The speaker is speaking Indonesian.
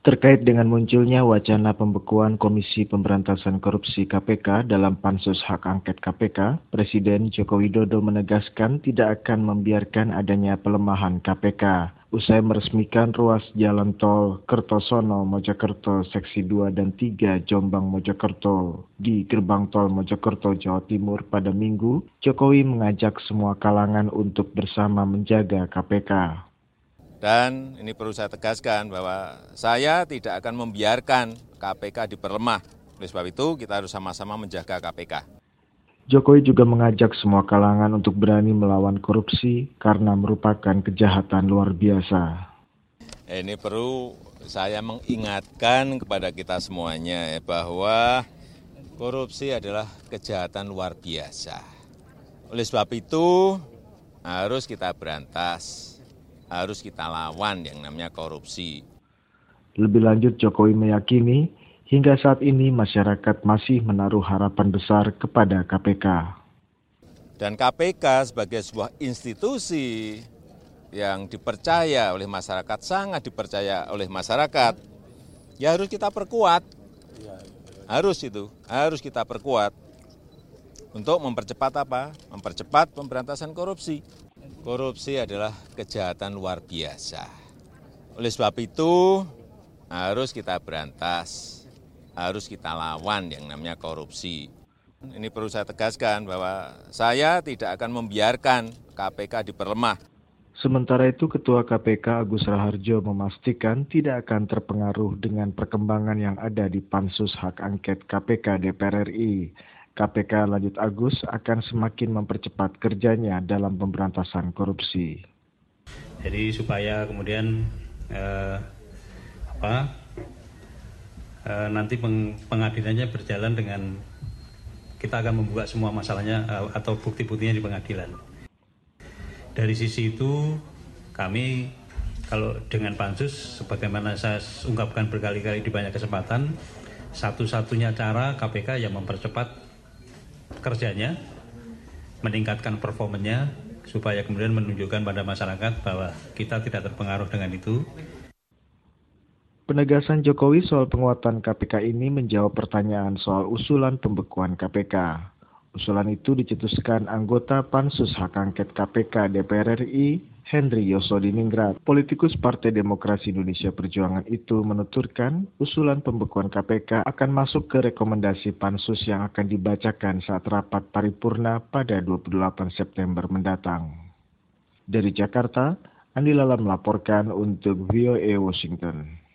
Terkait dengan munculnya wacana pembekuan Komisi Pemberantasan Korupsi KPK dalam Pansus Hak Angket KPK, Presiden Joko Widodo menegaskan tidak akan membiarkan adanya pelemahan KPK. Usai meresmikan ruas jalan tol Kertosono Mojokerto Seksi 2 dan 3 Jombang Mojokerto di Gerbang Tol Mojokerto, Jawa Timur pada Minggu, Jokowi mengajak semua kalangan untuk bersama menjaga KPK. Dan ini perlu saya tegaskan bahwa saya tidak akan membiarkan KPK diperlemah. Oleh sebab itu kita harus sama-sama menjaga KPK. Jokowi juga mengajak semua kalangan untuk berani melawan korupsi karena merupakan kejahatan luar biasa. Ini perlu saya mengingatkan kepada kita semuanya bahwa korupsi adalah kejahatan luar biasa. Oleh sebab itu harus kita berantas. Harus kita lawan yang namanya korupsi. Lebih lanjut, Jokowi meyakini hingga saat ini masyarakat masih menaruh harapan besar kepada KPK. Dan KPK sebagai sebuah institusi yang dipercaya oleh masyarakat, sangat dipercaya oleh masyarakat, ya harus kita perkuat. Harus kita perkuat. Untuk mempercepat apa? Mempercepat pemberantasan korupsi. Korupsi adalah kejahatan luar biasa. Oleh sebab itu harus kita berantas, harus kita lawan yang namanya korupsi. Ini perlu saya tegaskan bahwa saya tidak akan membiarkan KPK diperlemah. Sementara itu, Ketua KPK Agus Raharjo memastikan tidak akan terpengaruh dengan perkembangan yang ada di Pansus Hak Angket KPK DPR RI. KPK, lanjut Agus, akan semakin mempercepat kerjanya dalam pemberantasan korupsi. Jadi supaya kemudian nanti pengadilannya berjalan dengan kita akan membuka semua masalahnya atau bukti-buktinya di pengadilan. Dari sisi itu kami kalau dengan pansus sebagaimana saya ungkapkan berkali-kali di banyak kesempatan, satu-satunya cara KPK yang mempercepat kerjanya, meningkatkan performanya supaya kemudian menunjukkan pada masyarakat bahwa kita tidak terpengaruh dengan itu. Penegasan Jokowi soal penguatan KPK ini menjawab pertanyaan soal usulan pembekuan KPK. Usulan itu dicetuskan anggota Pansus Hak Angket KPK DPR RI, Henry Yosodiningrat. Politikus Partai Demokrasi Indonesia Perjuangan itu menuturkan usulan pembekuan KPK akan masuk ke rekomendasi Pansus yang akan dibacakan saat rapat paripurna pada 28 September mendatang. Dari Jakarta, Andi Lala melaporkan untuk VOA Washington.